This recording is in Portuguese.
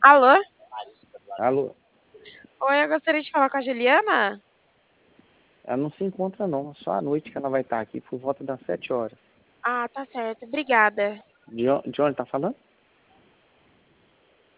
Alô? Alô? Oi, eu gostaria de falar com a Juliana. Ela não se encontra não, só à noite que ela vai estar aqui por volta das 7 horas. Ah, tá certo. Obrigada. De onde tá falando?